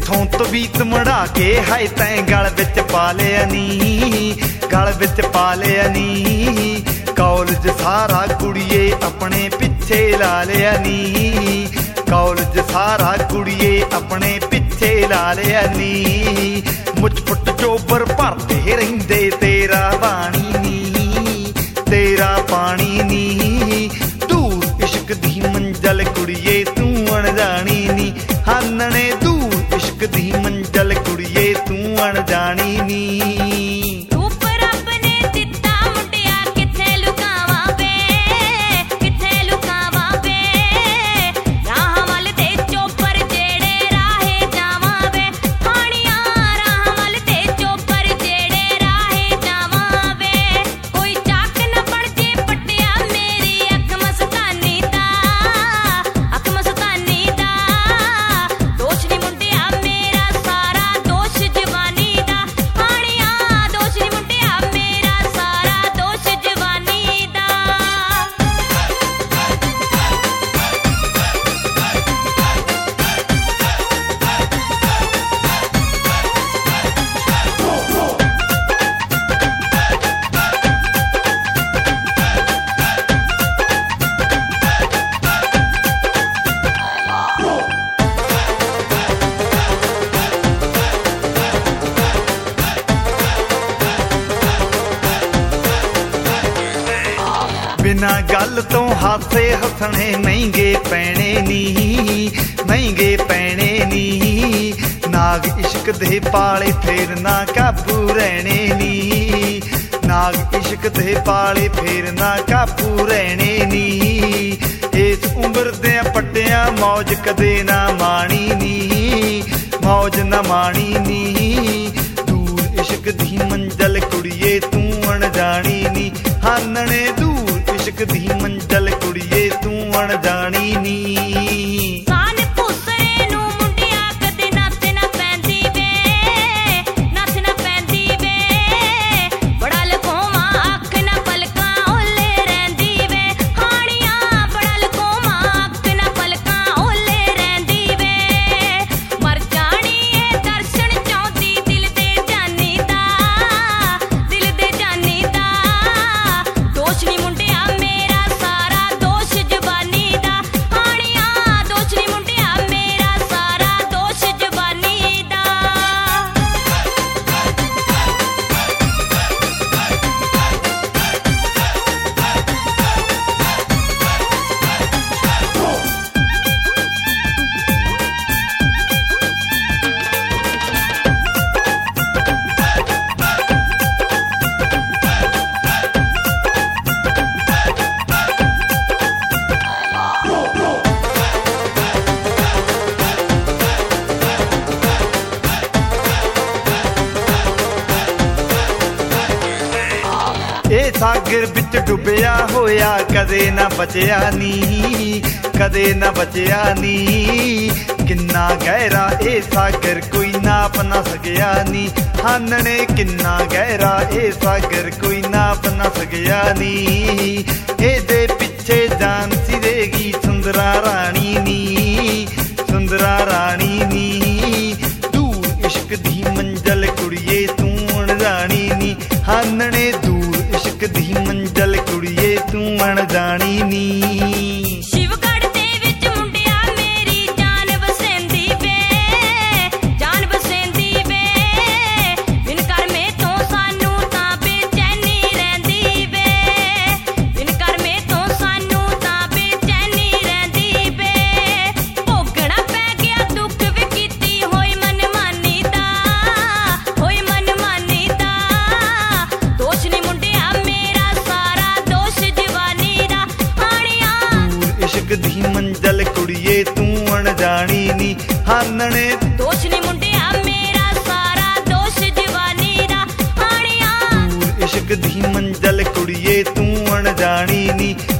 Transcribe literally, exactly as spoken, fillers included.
ਕਿੱਥੋਂ ਤਵੀਤ ਮੜਾ ਕੇ ਹਾਏ ਤੈਂ ਗਲ ਵਿੱਚ ਪਾ ਲਿਆ ਨੀ, ਗਲ ਵਿੱਚ ਪਾ ਲਿਆ ਨੀ। ਕਾਲਜ ਸਾਰਾ ਕੁੜੀਏ ਆਪਣੇ ਪਿੱਛੇ ਲਾ ਲਿਆ ਨੀ, ਕਾਲਜ ਸਾਰਾ ਕੁੜੀਏ ਆਪਣੇ ਪਿੱਛੇ ਲਾ ਲਿਆ ਨੀ। ਮੁੱਛ ਫੁੱਟ ਚੋਬਰ ਭਰਦੇ ਰਹਿੰਦੇ ਤੇਰਾ ਪਾਣੀ ਨੀ, ਤੇਰਾ ਪਾਣੀ ਨੀ। ਦੂਰ ਇਸ਼ਕ ਦੀ ਮੰਜ਼ਲ ਕੁੜੀਏ ਤੂੰ ਅਣਜਾਣੀ ਨੀ, ਹਾਨਣੇ ਦੂਰ ਇਸ਼ਕ ਦੀ ਮੰਜ਼ਲ ਕੁੜੀਏ ਤੂੰ ਅਣਜਾਣੀ ਨੀ। ਬਿਨਾਂ ਗੱਲ ਤੋਂ ਹਾਸੇ ਹੱਸਣੇ ਮਹਿੰਗੇ ਪੈਣੇ ਨੀ, ਮਹਿੰਗੇ ਪੈਣੇ ਨੀ। ਨਾਗ ਇਸ਼ਕ ਦੇ ਪਾਲੇ ਫੇਰ ਨਾ ਕਾਬੂ ਰਹਿਣੇ ਨੀ, ਨਾਗ ਇਸ਼ਕ ਦੇ ਪਾਲੇ ਫੇਰ ਨਾ ਕਾਬੂ ਰਹਿਣੇ ਨੀ। ਇਸ ਉਮਰ ਦੇ ਪੱਟਿਆਂ ਮੌਜ ਕਦੇ ਨਾ ਮਾਣੀ ਨੀ, ਮੌਜ ਨਾ ਮਾਣੀ ਨੀ। ਦੂਰ ਇਸ਼ਕ ਦੀ ਮੰਜ਼ਲ ਕੁੜੀਏ ਤੂੰ ਅਣਜਾਣੀ ਨੀ, ਹਾਨਣੇ ਦੂਰ ਇਸ਼ਕ ਦੀ ਮੰਜ਼ਲ ਕੁੜੀਏ ਤੂੰ ਅਣਜਾਣੀ ਨੀ। ਇਹ ਸਾਗਰ ਵਿੱਚ ਡੁੱਬਿਆ ਹੋਇਆ ਕਦੇ ਨਾ ਬਚਿਆ ਨੀ, ਕਦੇ ਨਾ ਬਚਿਆ ਨੀ। ਕਿੰਨਾ ਗਹਿਰਾ ਇਹ ਸਾਗਰ ਕੋਈ ਨਾਪ ਨਾ ਸਕਿਆ ਨੀ, ਹਾਨਣੇ ਕਿੰਨਾ ਗਹਿਰਾ ਇਹ ਸਾਗਰ ਕੋਈ ਨਾਪ ਨਾ ਸਕਿਆ ਨੀ। ਇਹਦੇ ਪਿੱਛੇ ਜਾਨ ਸਿਰੇਗੀ ਸੁੰਦਰਾ ਰਾਣੀ ਨੀ, ਸੁੰਦਰਾ ਰਾਣੀ ਨੀ। ਦੂਰ ਇਸ਼ਕ ਦੀ ਮੰਜ਼ਲ ਕੁੜੀਏ ਤੂੰ ਅਣਜਾਣੀ ਨੀ, ਹਾਨਣੇ ਦੂਰ ਇਸ਼ਕ ਦੀ ਮੰਜ਼ਲ ਕੁੜੀਏ ਤੂੰ ਅਣਜਾਣੀ ਨੀ। ਸ਼ਿਵਗੜ੍ਹ ਦੇ ਵਿੱਚ ਮੁੰਡਿਆ ਮੇਰੀ ਜਾਨ ਵਸੈਂਦੀ ਵੇ, ਜਾਨ ਵਸੈਂਦੀ ਵੇ। ਬਿਨ ਕਰਮੇ ਤੋਂ ਸਾਨੂੰ ਤਾਂ ਬੇਚੈਨੀ ਰਹਿੰਦੀ ਵੇ, ਬਿਨ ਕਰਮੇ ਤੋਂ ਸਾਨੂੰ ਤਾਂ ਬੇਚੈਨੀ ਰਹਿੰਦੀ ਵੇ। ਭੋਗਣਾ ਪੈ ਗਿਆ ਦੁੱਖ ਵੀ ਕੀਤੀ ਹੋਈ ਮਨਮਾਨੀ ਦਾ, ਹੋਈ ਮਨਮਾਨੀ ਦਾ। ਦੋਸ਼ ਨੀ ਮੁੰਡਿਆ ਮੇਰਾ ਸਾਰਾ ਦੋਸ਼ ਜਵਾਨੀ ਦਾ, ਹਾਣੀਆਂ ਇਸ਼ਕ ਦੀ ਮੰਜ਼ਲ ਕੁੜੀਏ ਤੂੰ ਅਣਜਾਣੀ ਨੀ, ਹਾਨਣੇ ਦੋਸ਼ ਨੀ ਮੁੰਡਿਆ ਮੇਰਾ ਸਾਰਾ ਦੋਸ਼ ਜਵਾਨੀ ਦਾ, ਹਾਣੀਆਂ ਇਸ਼ਕ ਦੀ ਮੰਜ਼ਲ ਕੁੜੀਏ ਤੂੰ ਅਣਜਾਣੀ ਨੀ।